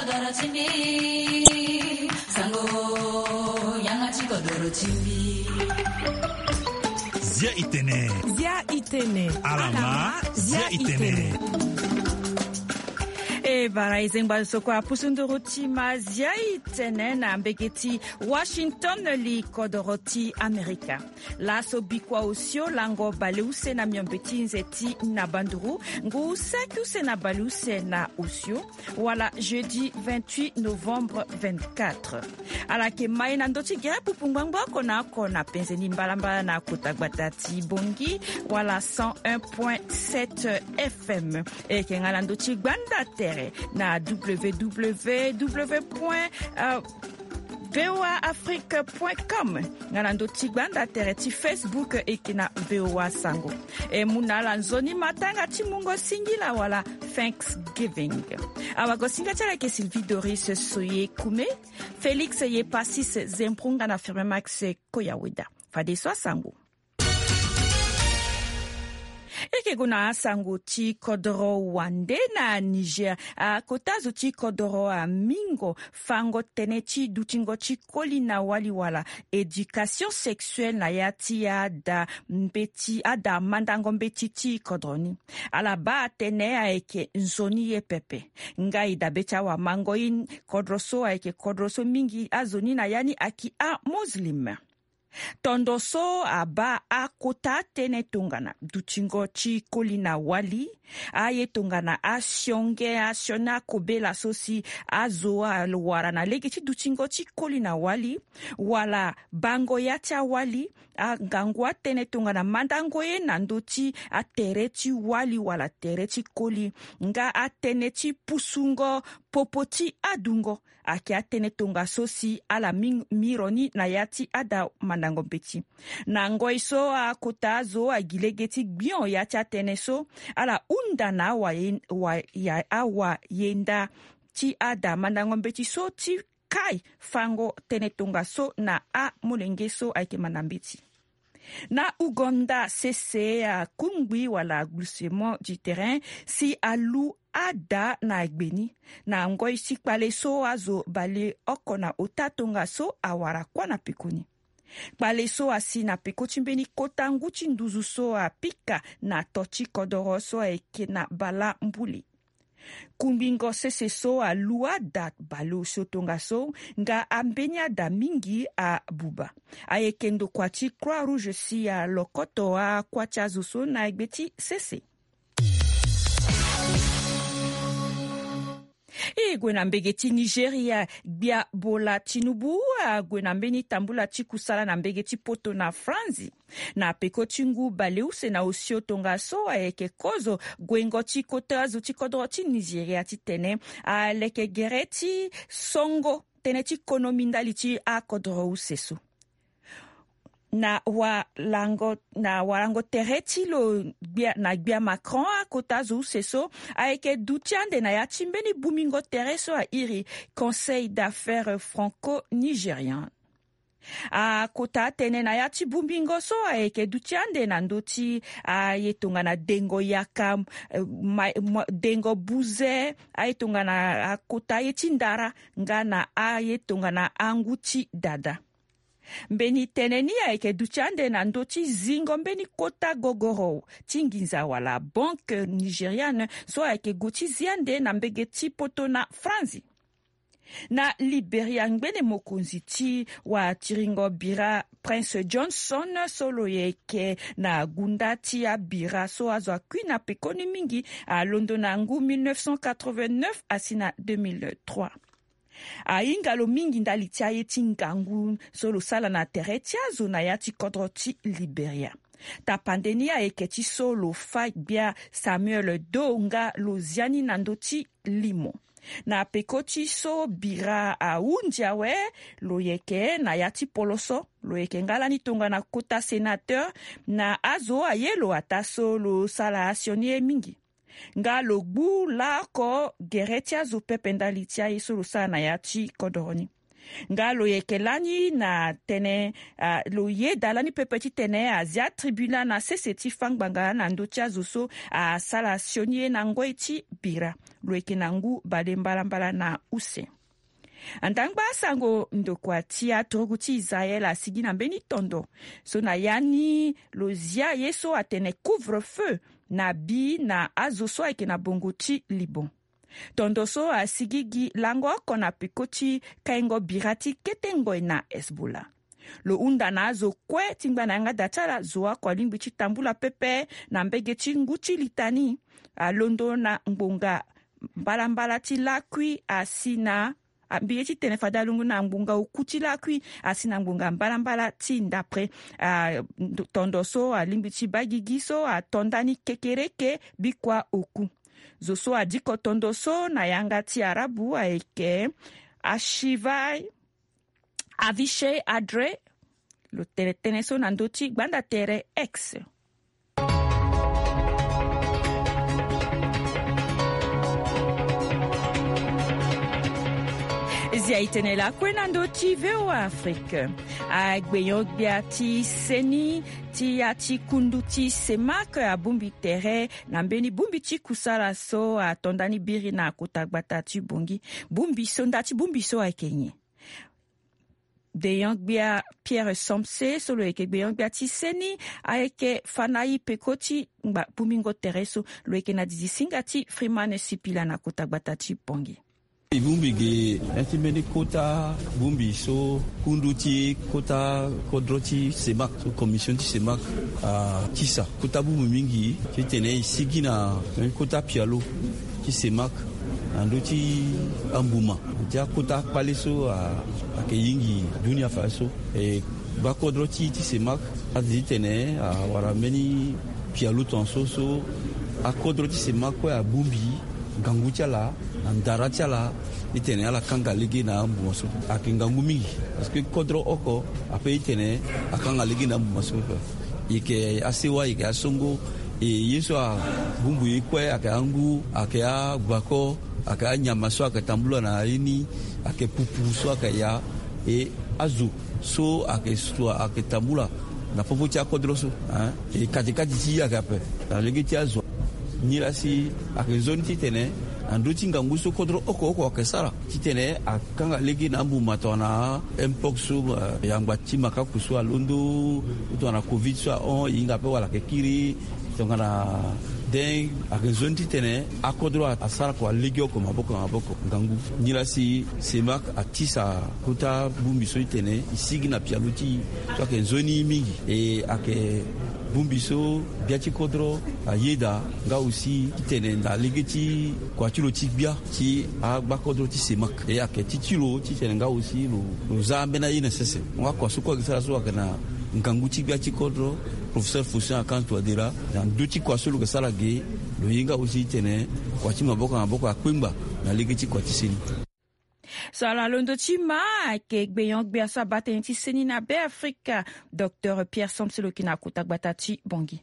kodoro chimbi sango yangachi kodoro chimbi Zia itene alama zia itene bara izengba soko apusundoroti mazia itene na mbegeti Washington li kodoroti Amerika. La sobikwa usio lango baleuse na miombeti nzeti na banduru ngu sekuse na baleuse na usio wala jeudi 28 novembre 24. Ala ke mai na ndoti gere pupungwangwa kona penzeni mbalamba na kotagbatati bongi wala 101.7 FM e kengala ndoti gbanda tere na www.voaafrique.com ngalando tigbanda tere ti Facebook ekina VOA Sango e munala nzoni matanga ti mungo singila wala Thanksgiving awago singa tala ke Sylvie Doris Soye Kume Félix ye Passis Zemprunga na firme Max Koyawida fade so Sango eke guna sango ti kodoro wande na Niger a kotazo ti kodoro a mingo fango tene ti dutingo ti koli na wali wala éducation sexuelle na ya ti ada mandango mbeti ti kodroni ala ba tene a eke nzoni ye pepe nga ida beta wa mango in kodroso a eke kodroso mingi a zoni na yani aki a muslim Tondoso aba akota tene tongana dutingo chi kolina wali aye tongana asionge asiona kobela sosi azoa alwara na legiti dutingo chi kolina wali wala bango yacha wali agangwa tene tongana mandango ye nandoti atereti wali wala tereti koli nga atene chi pusungo popoti adungo ake atene tonga sosi ala mironi na yati ada mandango beti na ngoi so akota zo agilegeti bion yati atene so ala unda na awa yenda ti ada mandango beti so ti kai fango tene tonga so na a mulenge so ake manambeti na Uganda cesse a kungwi wala glissement du terrain si alu ada na egbeni na ngoi sikpale so azo bale okona otatonga so awara kwa na pikuni Bale so asi na peko chimbeni kota nguchi nduzu so a pika na tochi kodoro so eke na bala mbuli. Kumbingo sese so a lua dat balo sotonga so nga ambenya da mingi a buba. A ekendo kwati Croix Rouge si a lokoto a kwachazo so na egbeti sese. Gwena mbegeti Nigeria bia bola tinubu gwena mbeni tambula tikusala na mbegeti poto na Franzi na peko tingu baleuse na osio tonga so eke kozo gwengo tikotazo tikodro ti Nigeria titene a leke gereti songo tene ti konomindali ti a kodro useso na warango tereti lo na gbia Macron a kotazo seso a eke dutiande na ya chimbeni bumingo tereso a iri Conseil d'affaires franco-nigérien. A kota tene na ya ti bumingo so a eke dutiande na ndoti a yetonga na dengo yaka dengo buze a yetonga na kota yetindara nga na a yetonga na anguti dada. Mbeni teneni ya eke duchande na ndoti zingo mbeni kota gogoro tinginza wala banque nigériane so eke goti ziande na mbegeti poto na Franzi. Na Liberia ngbene mokonzi ti wa tiringo bira Prince Johnson solo yeke na gunda ti a bira so azo akui na pekoni mingi a Londona ngu 1989 asina 2003. A ingalo mingi ndali tia yeti ngangu solo sala na tereti azo na yati kodro ti Liberia. Ta pandemia eketi solo fa bia Samuel Donga loziani nandoti limo. Na pekoti so bira a undia we lo yeke na yati poloso lo yeke ngala ni tonga na kota sénateur na azo ayelo ataso lo sala asionie mingi. Nga logbu la ko geretia zo pependalitia yeso lo sa na yati kodoroni. nga lo yeke lani na tene lo yeda lani pepe ti tene azia tribunal na sese ti fangbanga na ndö ti azo so asala sioni ye na ngoi ti bira lo yeke na ngu bale mbalambala na use. Andangba sango ndokua ti atorogu ti Israel asigi na mbeni tondo so na ya ni lo zia ye so atene couvre-feu na bi na azo so ayeke na bongo ti Liban. Tondo so asigi gi lango oko na peko ti kaingo bira ti kete ngoi na Hezbollah. Lo unda na azo kue ti ngba na yanga datia la zo oko lingbi ti tambula pepe na mbege ti ngu ti litani alondo na ngbonga mbalambala ti lakui asi na mbige ti tene fada lungu na ngbonga oku ti lakui asi na ngbonga mbalambala ti ndapre tondo so alingbi ti bagigi so atondani kekereke bikua oku. Zo so adiko tondo so na yanga ti arabu ayeke Ashivai Avishai Adre lo tene so na ndö ti gbanda tere X. Zia itene la kue na ndö ti VOA Afrique. Agbeyo gbia ti seni ti ya ti kundu ti semak abumbi tere na mbeni bumbi ti kusala so atondani biri na kota gbata ti bongi. Bumbi so nda ti bumbi so ayeke nye. Deyang bia Pierre Somse solo yeke gbeyang bia ti seni ayeke fanai peko ti ngba bumingo tere so lo yeke na didi singa ti Freeman Sipila na kota gbata ti bongi. Bumbi ge intimeni kota bumbi so kundu ti kota kodro ti semak so commission ti semak tisa kota bumbi mingi ti tene isigi na kota pialo ti semak ando ti ambuma ja kota pale so ake yingi dunia fa so e ba kodro ti semak adi tene wara meni pialo ton so a kodro ti semak ko a bumbi gangu chala andara chala itene ala kanga ligi na mbumaso akingangu mingi parce que kodro oko ape itene akanga ligi na mbumaso ike asiwa ike asongo yeso a bumbu ikwe akangu akaya gbako akaya nyamaso akatambula na ini ake pupu so akaya azu so ake swa akatambula na popo cha kodro so katikati ti akape na ligi ti azu nirasi akezoni titene andoti nganguso kodro oko akesara titene akanga legi na mbuma tona mpox yangba tima kakuso alondo tona covid so on inga pe wala kekiri tongana den akezoni titene akodro asara ko legi oko maboko ngangu nirasi semak atisa kuta bumbi so titene isigi na pialuti so akezoni mingi ake bumbiso biati kodro ayeda nga aussi tene nda legeti kwa chilo ti bia ti agba kodro ti semak e ake titilo ti tene nga aussi lo zambe na ina sese nga kwa suko gisara so kana ngangu ti bia ti kodro professeur Foussien akanto adira na duti kwa solo gisara ge lo yinga aussi tene kwa ti maboko akwemba na legeti kwa ti seni so ala londo ti ma ke gbeyang gbia so abate ti seni na be Afrika Dr Pierre Somselo ki na kota gbata ti bongi.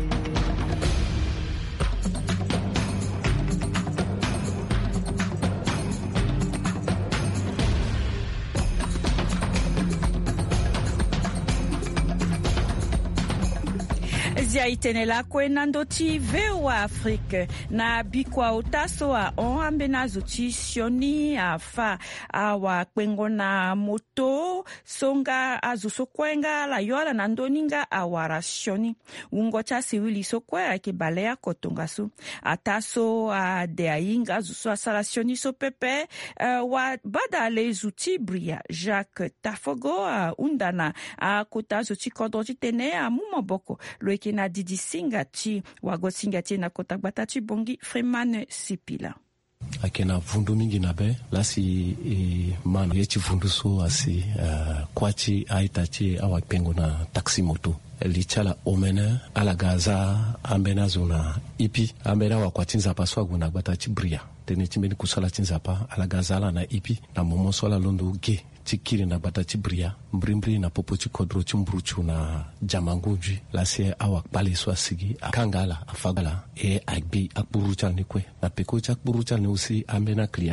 Zia itene la kue nando ti VOA Afrique na bikwa utaso ambe na zuti sioni afa awa kwengo na moto songa azuso kwenga la yola na ndoninga awara sioni ungo cha siwili so kwe ake balea kotonga so ataso de ainga azuso asala sioni so pepe wa bada le zuti bria Jacques Tafogo undana kota zuti kodro ti tene mumoboko loeke na didi singa ti wago singa ti na kota gbata ti bongi Freeman Sipila akena vundu mingi na be lasi mano ye ti vundu so asi kwachi aita ti awa pengo na taxi moto lichala omena ala gaza ambena zona ipi ambena wa kwa tinzapa so aguna gbata ti bria tene ti mbeni kusala tinzapa ala gaza ala na ipi na momo so la londo ge tikiri na gbata ti bria mbri na popo ti kodro ti mbruchu na jamangunji lasi awa kpale so asigi akangala afagala agbi akpuru chal ni kwe na peko ti akpuru chal ni usi ambena kliaida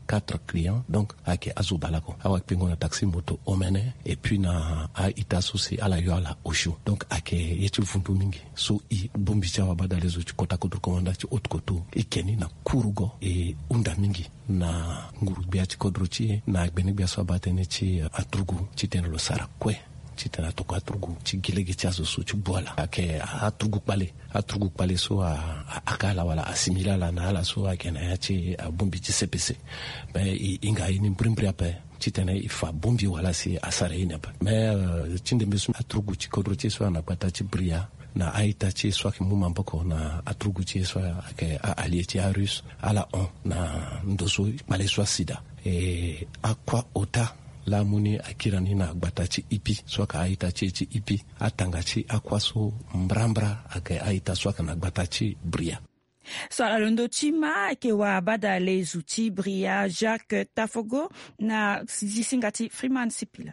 4 clients donc ake azubalako awa pengo na taxi moto omene et puis na a itaso si ala yo ala osho donc ake yetu fundu mingi so I bombi chawa bada lezo chikota kudu komanda chi otkoto ikeni na kurugo e unda mingi na nguru bia chikodrochi na gbeni bia so batene chi atrugu chiteno lo sarakwe chitena to atrugu chigilege chazo so chibola ake atrugu pale so akala wala asimila la na ala so akena yachi bombi chi CPC be inga ini mprimpri ape chitena ifa bombi wala si asare ina ba me chindembe so atrugu chikodrochi so na kwata chibria na aita chi swaki mumamboko na atrugu chi swa ke alieti arus ala on na ndoso pale swa sida akwa ota la muni akirani na gbatachi ipi swaka aita chi ipi atangachi akwaso mbrambra ake aita swaka na gbatachi bria. Swala londo chima ke wa bada lezu chi bria Jacques Tafogo na zisingati Freeman Sipila.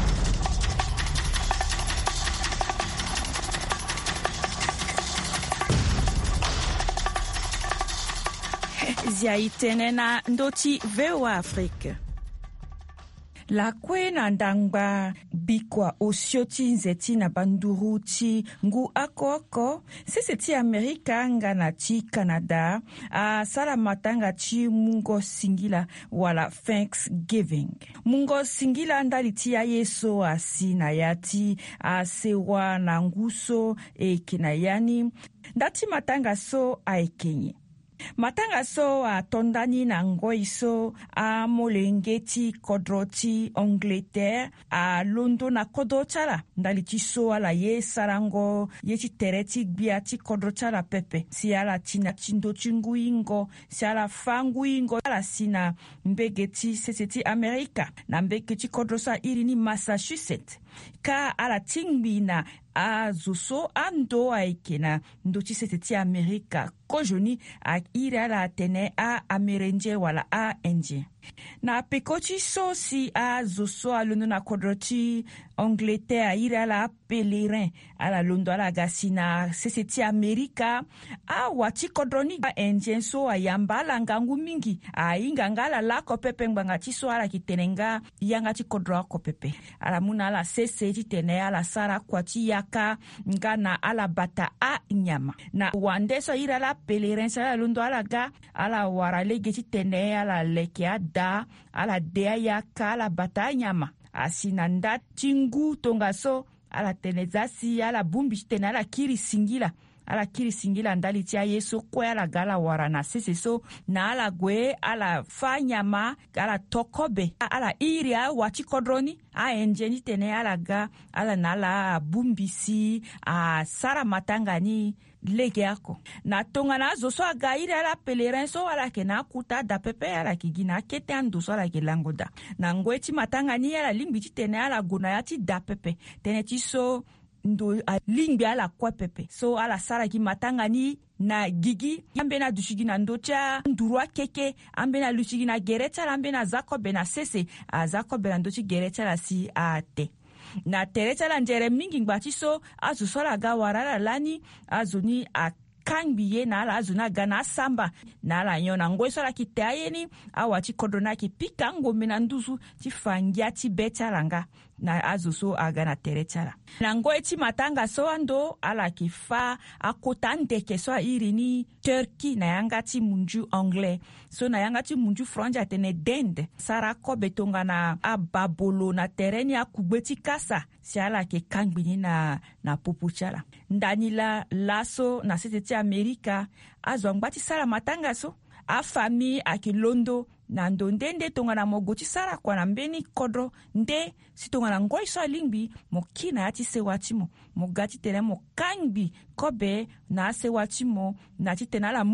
Zia itene na ndoti VOA Afrique. La kwe na ndangba bikwa osioti nzeti na banduru ti ngu ako sese ti Amerika nga na ti Canada a sala matanga ti mungo singila wala Thanksgiving. Mungo singila ndali ti ya yeso asi na yati a sewa na nguso e kinayani ndati matanga so a ekenye. Matanga so a tondani na ngoi so a molengeti kodroti Angleterre a londo na kodochala ndali ti so ala ye sarango ye ti tereti biati kodochala pepe si ala tina tindo chingu ingo si ala fangu ingo ala sina mbegeti seseti Amerika na mbegeti kodrosa irini Massachusetts ka ala tingbi na a zuso ando aikena ndo ti seseti Amerika kojoni a ira la tene a amerenje wala a indien. Na pekochi so si a zuso a londo na kodroti Angleterre a ira la pelerin a la londo a la gasina seseti Amerika a wati kodroni a indien so a yamba la ngangu mingi a ingangala la kopepe mbanga ti so ala ki tenenga yanga ti kodro kopepe ala muna la sese ti tene ala sara kwati yaka ngana ala bata a nyama na wande so ira la pelerin sa la londo ala ga ala wara lege ti tene ala leke ada ala dea yaka ala bata nyama asinanda tingu tonga so ala tenezasi ala bumbi tene ala kiri singila ndali tia yeso kwe ala gala wara na sese so na ala gwe ala fanyama ala tokobe ala iri a wati kodroni a enjeni tene ala ga ala nala bumbisi a sara matangani lege yako na tonga na zo so aga iri ala pelerin so ala ke na kuta da pepe ala ki gina kete ando so ala ke langoda na ngweti matangani ala limbiti tene ala guna yati da pepe tene ti so ndo a lingbi ala kwa pepe so ala sara ki matangani na gigi ambe na dushigi na ndocha ndurwa keke ambe na luchigi na gerecha ambe na zakobe na sese a zakobe na ndochi gerecha la si a te na terecha la njere mingi ngbati so azu sola ga warala lani azuni a kangbiye na ala azuna gana samba na ala nyona ngwe sola ki te ayeni awati kodona ki pika ngombe na nduzu ti fangia ti becha langa na azu so agana terechala na ngwe ti matanga so ando ala ki fa akota ndeke so irini Turkey na yanga ti munju anglais so na yanga ti munju franja tene dende sara ko betonga na ababolo na tereni akubeti kasa si ala ke kangbini na popuchala ndanila laso na sete Amerika azo ngbati sara matanga so a fami akilondo na ndondende tonga na mogoti sara kwa na mbeni kodro nde si tonga na ngoi so lingbi mo kina ati sewati mo gati tene mo kangbi kobe na sewati mo na ti tena ala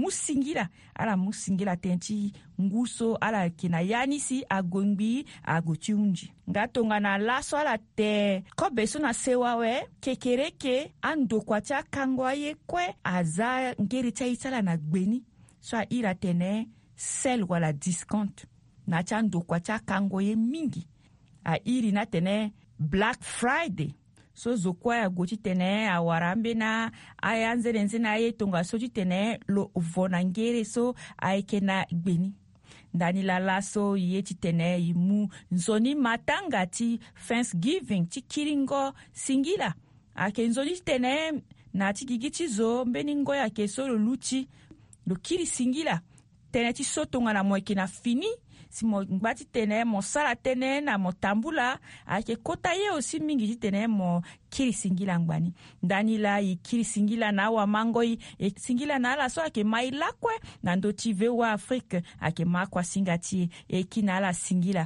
musingila tenti nguso ala kina yani si agongbi agoti unji nga tonga na laso ala te kobe so na sewawe kekereke ando kwa cha kangwa ye kwe aza ngeri cha itala na gbeni so ira tene sel wala discount na chando kwa cha kango ye mingi a iri na tene Black Friday so zokwa ya goti tene a warambe na ayanze na ye tonga so tene lo vonangere so aike na gbeni ndani la laso ye ti tene i mu nzoni matanga ti Thanksgiving ti kiringo singila ayeke nzoni ti tene na ti gigi ti zo mbeni ngoi ayeke so lo lu ti lo kiri singila tene ti so tongana mo yeke na fini si mo ngba ti tene mo sara tënë na mo tambula ayeke kota ye aussi mingi ti tene mo kiri singila ngbani ndani la e kiri singila na awamangoi e singila na ala so ayeke ma e lakue na ndö ti VOA Afrique ayeke ma akuasinga ti e kiri na ala singila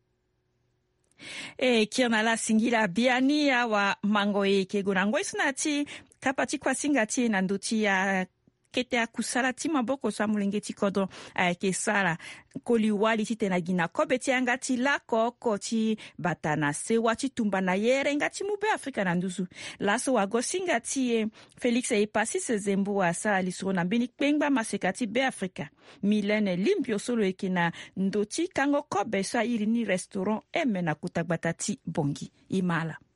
e kiri na ala singila biani awamangoi yeke gue na ngoi so na ti kapa ti kuasinga ti na ndö ti kete akusala ti maboko so amolenge ti kodro ayeke sara koli wali ti tene gi na kobe ti anga ti lakoko ti bata na sewa ti tumba na yere nga ti mu beafrika na nduzu laso wagosinga ti e Félix e pasi se zembu asara li soro na mbeni kpengba maseka ti beafrika Milene Limbio so lo yeke na ndö ti kango kobe so airi ni restaurant eme na kutagbata ti bongi e ma ala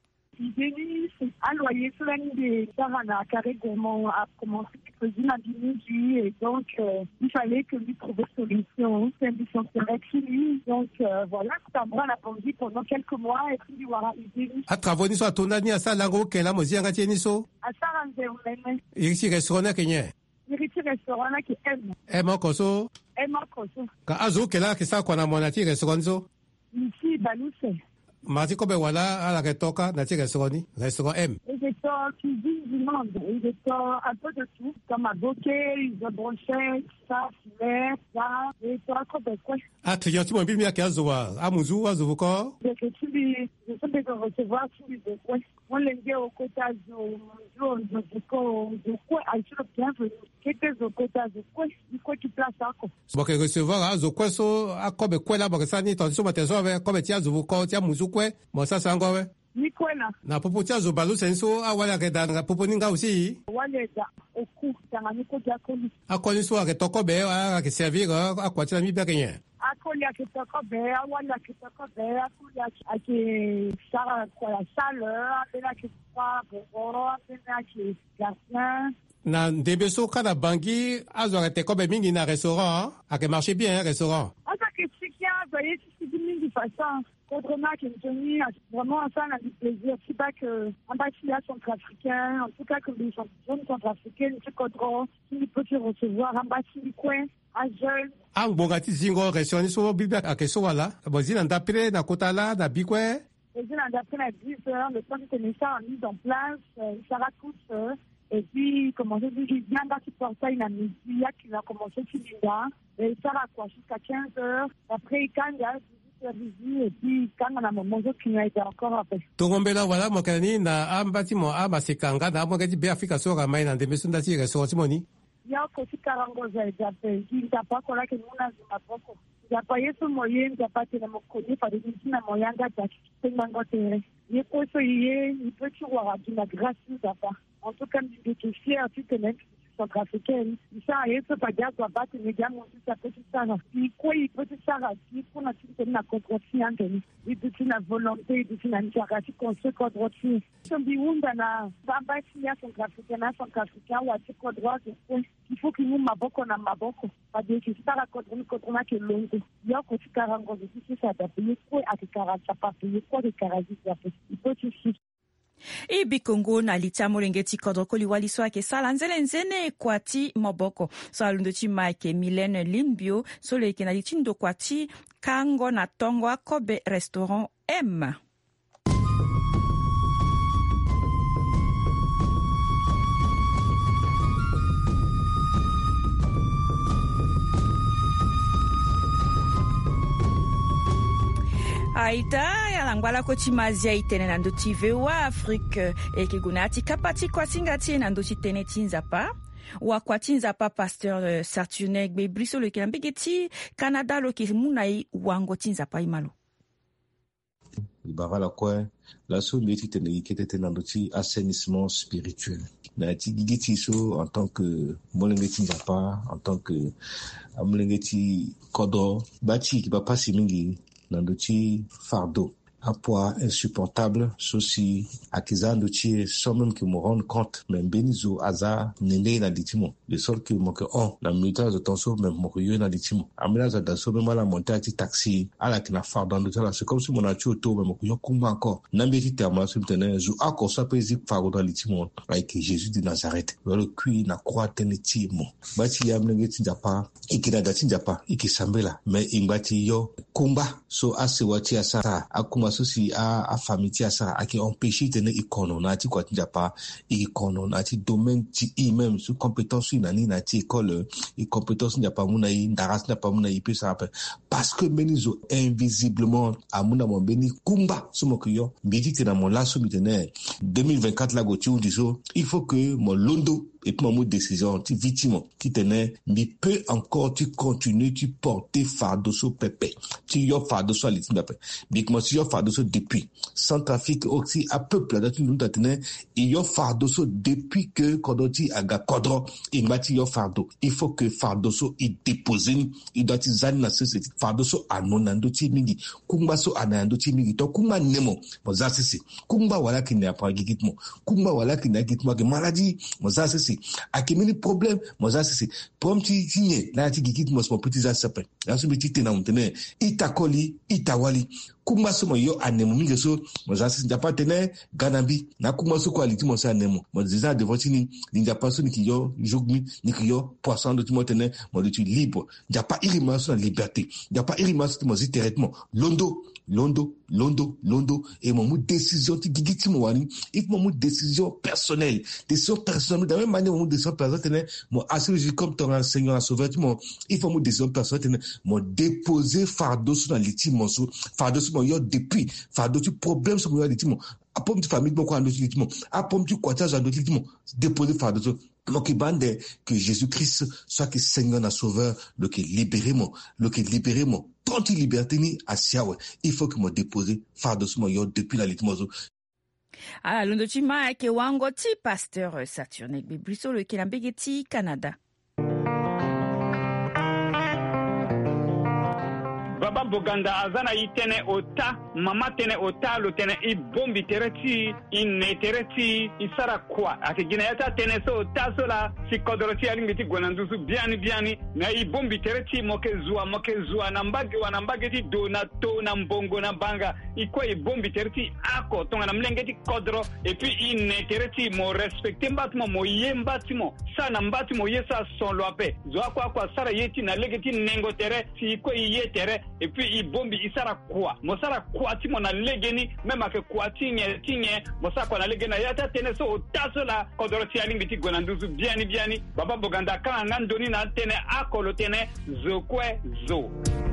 Aloyer de Sarana Carré Gourmand a commencé à cuisiner à midi et donc il fallait que lui trouve une solution. C'est un dysfonctionnaire fini. Donc voilà, Tambra l'a vendu pendant quelques mois et puis voilà, il dit. À travaux ni so atonda ni asa lango kela mozi anga tieni so. À Saranze on Iri restaurant kenye. Iri restaurant qui aime. Aime koso. Aime koso. Ka azo kela ke sa kona mona ti restaurant so. Ici Balouse. Mati kobe wala ala ke toka na ti restaurant ni restaurant M. Ils étaient cuisine du monde. Ils étaient un peu de tout, comme à bokeh, ils ont brochette, ça, filet, ça, et ça, comme quoi. Ah, client ti mo bi mi ake azowa amuzu azovu ko. Je sais de recevoir tous les quoi. On les dit au quota de quoi, à sur bienvenue. Qu'est-ce au quota de quoi? Il faut qu'il place ça quoi. Bo ke recevoir azo kwa so akobe kwela bo ke sani to so mateso ave kobe ti azovu ko ti amuzu kwe mo sa sango we. Ni kwela. Na popo ti azo balu senso awala ke dan popo ninga aussi. Wale da oku tangani ko ja koli. Akoni so ake tokobe a ke servir akwati na mi be kenye. Akoli ake tokobe awala ke tokobe akoli ake sara kwa la salle apena ke pa boro apena ke gardien. Na ndebe so kana bangi azo ake kobe mingi na restaurant ake marché bien restaurant. Asa ke chikia voyez si mingi façon. Autrement qu'une tenue, vraiment ça on a du plaisir. C'est pas que en bas il y a centrafricain, en tout cas comme des jeunes centrafricaines, c'est Codro, qui peut se recevoir en bas du coin, à jeune. Ang bongati zingo restaurant so bibi akeso wala. Bozina ndapire na kotala na bikwe. Bozina ndapire à 10 heures, le temps de tenir ça en mise en place, ça raconte. Et puis, comment je dis, il vient dans ce portail à midi, qui a commencé Tilinda, et ça va quoi, jusqu'à 15 heures. Après, quand il y a et puis quand on a mon qui a été encore après. Tongombela wala mokani na ambati mo amasekanga na mokati be Afrika so ga mai na ndembe sunda ti restaurant moni. Ya ko ti karango za jape, ki ta pa ko la ke muna zima boko. Ya pa yeso moyen ja pa te na mokoni pa de na moyanga ta ki mango tere. Ye ko so ye, il peut tu voir la grâce da pa. En tout cas, je suis fier tu te mets centrafricaine. Ça a été pas dire quoi battre les gars mon ça peut ça. Il quoi il peut ça il faut na tu na contre-ci Anthony. Il peut na volonté de financer qu'on se contre-ci. Son biunda na bamba ya centrafricaine ou à ce droit il faut que nous maboko na maboko. Pas dire que ça la contre na que longo. Ya ko tu karango de tout ça da payer quoi à 40 ça pas payer quoi de 40 ça il peut tu e bikongo na litia molenge ti kodro koli wali so ayeke sala nzele nzene kua ti moboko so alundo ti ma yeke Milene Limbio so lo yeke na li ti ndo kua ti kango na tongo akobe restaurant M. Aita yalangwala ko ti mazia i tene na ndö ti VOA Afrique e yeke gue na ya ti kapa ti kuasinga ti e na ndö ti tënë ti nzapa wakua ti nzapa pasteur Saturnin gbe bri so lo yeke na mbege ti Canada lo yeke mu na ye wango ti nzapa ye ma lo libara la kue laso mbi ti tene gi kete tene na ndö ti assainissement spirituel na ti gigi ti so en tant que molenge ti nzapa en tant que amolenge ti kodro ba ti yeke ba pasi mingi na ndö ti fardeau un poids insupportable ceci akizando ti sans même que me rende compte mais mbeni zo aza nende na ditimo de sorte que mon que la militaire de tension même mon yo na litimo amela za daso même la montée à taxi à la kina far dans l'hôtel c'est comme si mon a tué auto même yo kumba encore n'ambeti terme sur tenir jou ako ça peut zik far dans litimo avec Jésus de Nazareth le cuit na croix tenetimo bati ya mlengeti japa ikina dati japa ikisambela mais ingati yo kumba so asewati asa akuma so si a famille asa aki empêcher tenir ikono na ti kwa japa ikono na ti domaine ti même sous compétence nani na ti école et compétence n'y a pas mon aïe ndaras n'a pas mon aïe peut ça parce que menizo invisiblement à mon amon beni kumba somo kiyo mbiti te na mon lasso mitene 2024 la goti ou diso il faut que mon londo et puis mon décision tu victime qui tenait mais peut encore tu continuer tu porter fardeau sur pépé tu yo fardeau sur litim d'après mais comment si yo fardeau sur depuis sans trafic aussi à peuple là tu nous tenait et yo fardeau sur depuis que kodoti aga kodro et mati yo fardeau il faut que fardeau sur il dépose il doit izani na société fardeau sur anonando ti mingi kumba so anando ti mingi to kumba nemo mozasisi kumba wala ki ne pa gigitmo kumba wala ki na gitmo ke maladie mozasisi akimini problème mozasisi promti tinye na ti gigitmo so petit za sapin la so petit na untene itakoli itawali kumba so mo yo anemo mingi so mozasisi japa tene ganabi na kumba so quality mo sa anemo moziza de votini ninja paso ni kiyo jogmi ni kiyo poisson de timotene mo de tu libre japa irima so la liberté japa irima so mo directement londo et mon décision ti gigiti mo wani il mon décision personnelle de la même manière mon décision personnelle mon assurer comme ton enseignant sauveur mon il faut mon décision personnelle mon déposer fardeau sur dans litime mon fardeau sur mon yo depuis fardeau tu problème sur mon litime apom ti famille beaucoup en litime apom ti quatage en litime déposer fardeau donc bande que Jésus-Christ soit que Seigneur na sauveur le que libérer mon tant liberté ni asiawe il faut que me déposer fardeau sur yo depuis la litimozo ala londo chima ke wango ti pasteur Saturne Bibliso le kilambegeti Canada. Baba Boganda azana itene ota mama tene ota lo tene I bombi tereti ine tereti isara kwa ati gina yata tene so ota so la si kodoroti alingiti gwanandusu biani na I bombi tereti moke zua nambage ti donato na mbongo na banga ikwa I bombi tereti ako tonga na mlengeti kodro et puis ine tereti mo respecte mbatimo mo yembatimo sana mbatimo yesa son loape zo kwa sara yeti na legeti nengo tere si ikwa yetere et puis il bombi isara kwa mosara kwa ti mona legeni même avec kwa tinye mosara kwa na legena yata tene so taso la kodoroti alingi ti gwanandusu biani Baba Boganda kana ngandoni na tene akolo tene zokwe zo.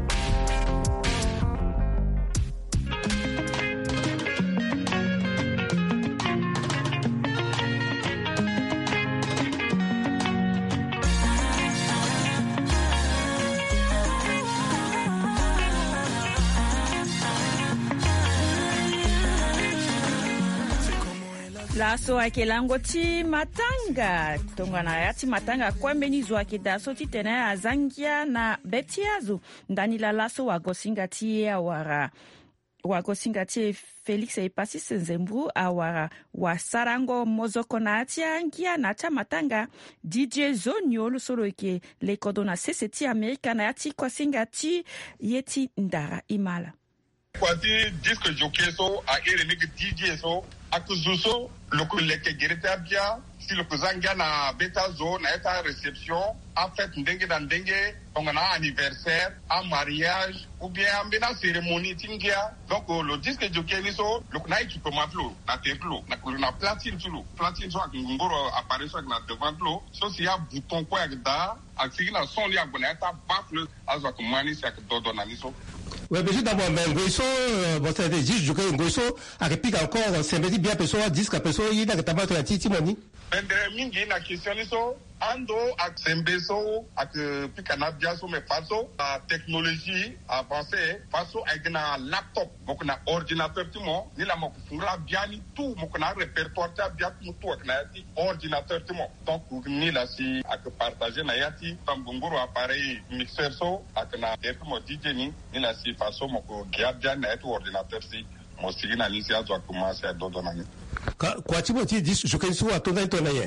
Laso akelango ti matanga tongana ya ti matanga kwa menizo akidaso ti tene azangia na betiazo ndani la laso wagosinga ti awara wagosinga ti Felix Epasi Senzembru awara wasarango mozoko na ti angia na ta matanga DJ Zonyo solo ke le kodona seseti Amerika na ti kwasinga ti yeti ndara imala kwati disque jockey so a ere nek DJ so akuzuso loko leke gereta bia si loko zanga na beta zo na eta réception en fait ndenge on a anniversaire un mariage ou bien ambena cérémonie tingia donc le disque jockey ni so loko na équipement flo na templo na platine so ngoro apparaît so na devant flo so si ya bouton quoi da akisi na son ya bona eta bafle azwa kumani sa dodo na niso. Oui, mais d'abord, mais Ngoïso, votre juste je crois Ngoïso a répliqué encore, c'est me dit bien personne, 10 personnes, il y a que tabac la titi moni. Mingi na question so ando ak sembeso ak pikana biaso me faso la technologie avancée faso avec na laptop donc na ordinateur timo ni la mo fungla biani tout mo na répertoire ta biat mo tout ak na ordinateur timo donc ni la si ak partager na yati tambunguru appareil mixeur so ak na mo DJ ni la si faso mo ko giabia na ordinateur si mo sigina ni si azo commencer à dodona ni kwa tibo ti dis je connais soit ton internet.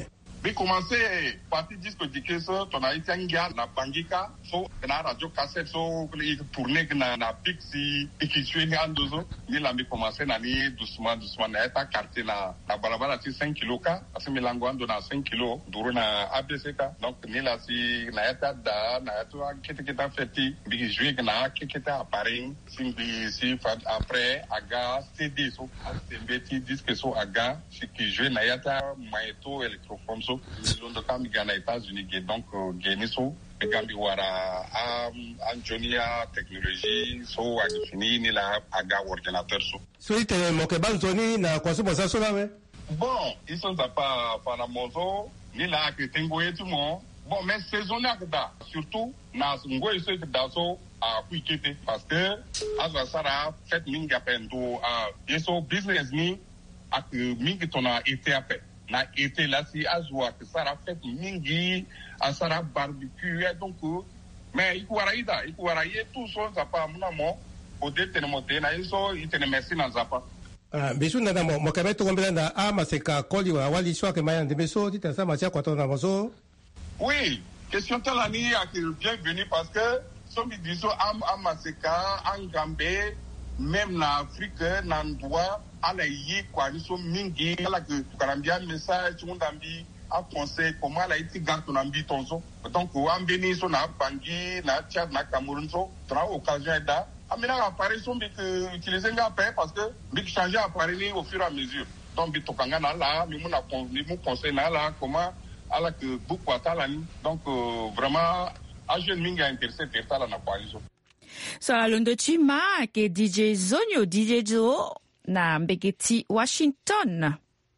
Mais commencer partie disque du Keso, ton a été na bangika, so na radio cassette so tourner na pixi et qui suit ni andozo, ni la mi commencer na ni doucement na eta quartier na balabala ti 5 kg ka, parce que milangwando na 5 kg duru na ABCK, donc ni la si na eta da na eta kita feti bi jouer na kita appareil si après aga CD so petit disque so aga qui joue na eta maito électrophone so londo kam gana États-Unis donc geniso gambi wara Anjonia technologie so agifini ni la aga ordinateur so ite moke banzoni na kwaso bosa so lawe bon ils sont pas na mozo ni la que tengo etu mo bon mais saisonnière da surtout na ngo iso da so a kuikete parce que azwa sara fait mingi apendo yeso business ni ak mingi tona été après na été là si azwa que sara fait mingi asara barbecue donc mais ikuwaraida ikuwaraye tout so zapa munamo odetene motena iso itene merci na zapa bisu na mo kabeto kombela na maseka koli wa wali shwa ke mayande beso titasa macha kwa tona mozo. Oui, question talani a bienvenue parce que somi diso maseka angambe même na Afrique na ndwa ala yi kwa niso mingi ala que karambia message mundambi a conseil comment la iti ganto na mbitonzo donc ambeni so na bangi na Tchad na Cameroun so tra occasion da amina appareil so bi que utiliser nga paix parce que bi changer appareil au fur et à mesure donc bi tokanga na la mi mu conseil na la comment ala que beaucoup atalani donc vraiment a jeune mingi intéressé tala na kwalizo so alondo chima ke DJ Zonyo DJ Zo na Mbegeti Washington.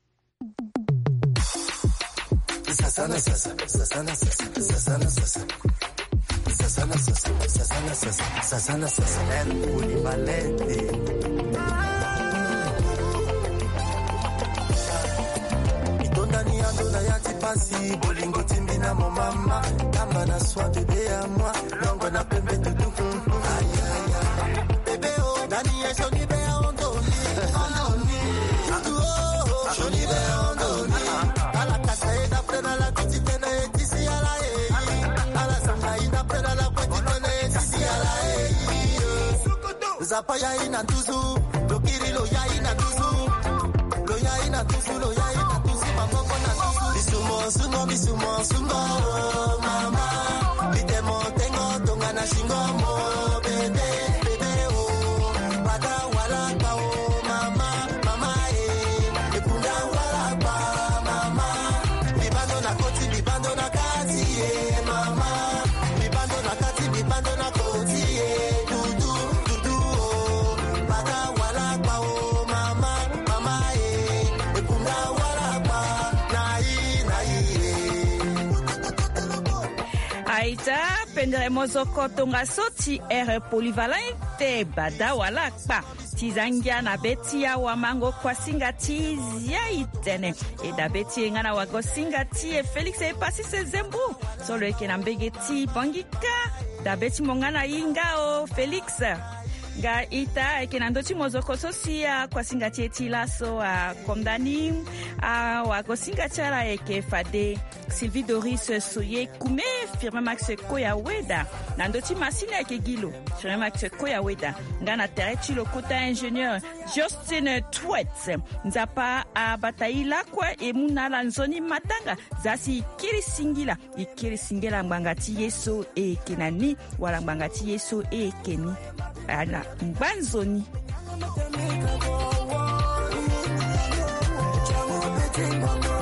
Sasana Univalente. Itondani andona yati pasi bolingo timbina mo mama kamba na soin bébé à moi longo na pembe tutu aïe aïe bébé oh dani yeso ni be ondoni joli be ondoni ala kasa eda prena la petite na etisi ala ala sanga ida prena la petite na etisi ala zapa ya ina tuzu dokiri lo ya ina tuzu lo ya ina tuzu lo ya ina tuzu mamongo na tuzu bisumo mama bitemo tengo tonga na shingomo bebe oh bada wala pa oh mama ekunda wala pa mama bibando na koti bibando na kati mama bibando na kati bibando na koti dudu oh bada wala pa oh mama ekunda wala pa Aita pendere mozoko tonga soti ere polyvalente bada wala pa tizangia na beti ya wamango kwa singati ya itene eda beti ngana wago singati Felix e pasi se zembu solo eke na Mbegeti bangika da beti mongana ingao Felix ga ita ekenando chimozoko sosia kwa singati etilaso komdani wago singachara eke fade Sylvie Doris Soye kume firme Max Koya Weda nando chimasina eke gilo firme Max Koya Weda ngana terechi lokota ingénieur Justin Twet nzapa bataila kwa emunala nzoni matanga zasi ikiri singila mbangati yeso ekenani wala mbangati yeso ekeni ala mbanzoni Chango